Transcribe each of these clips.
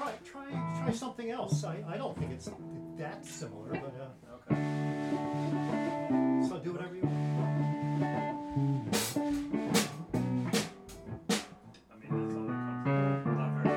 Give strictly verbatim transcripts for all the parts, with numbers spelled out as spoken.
try try try something else. I, I don't think it's that similar, but uh, Okay. so do whatever you want. I mean, that's all that comes. Not very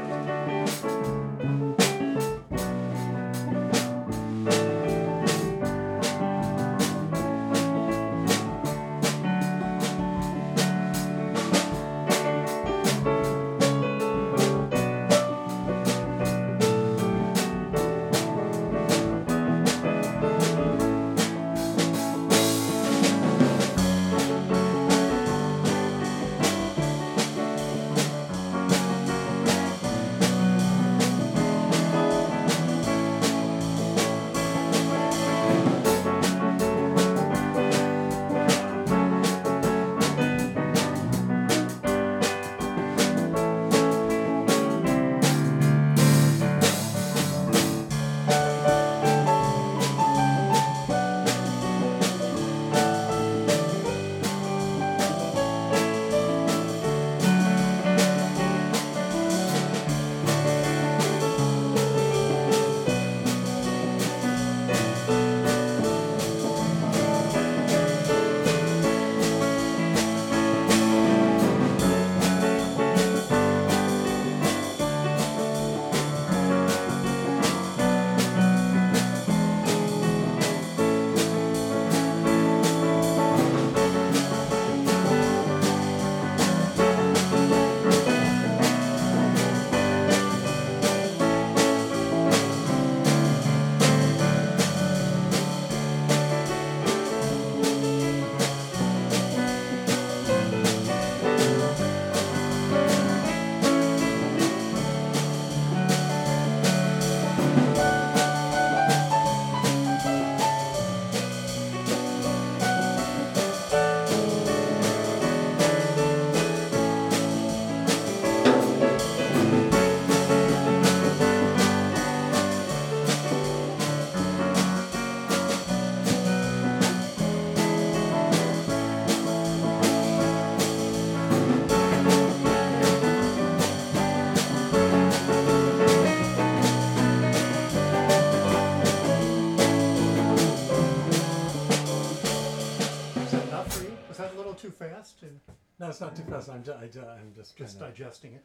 Too fast? And No, it's not too fast. I'm, ju- I ju- I'm just just kinda, digesting it.